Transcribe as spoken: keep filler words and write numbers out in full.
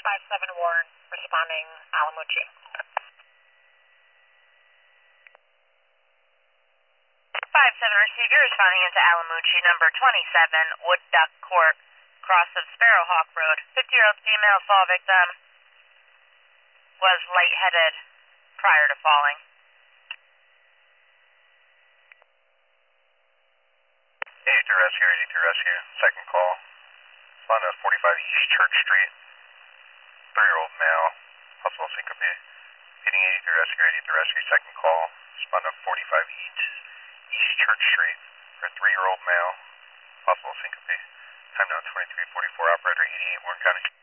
five seven Warren, responding Alamucci. five seven receiver responding into Alamucci, number twenty-seven, Wood Duck Court, cross of Sparrowhawk Road. fifty-year-old female fall victim was lightheaded prior to falling. eighty-two rescue, eighty-two rescue, second call. Respond to forty-five East Church Street. three-year-old male, possible syncope. Feeding eighty-three rescue, eighty-three rescue, second call. Respond to forty-five East, East Church Street for a three-year-old male, possible syncope. Time now twenty-three forty-four, operator eighty-eight, Warren County.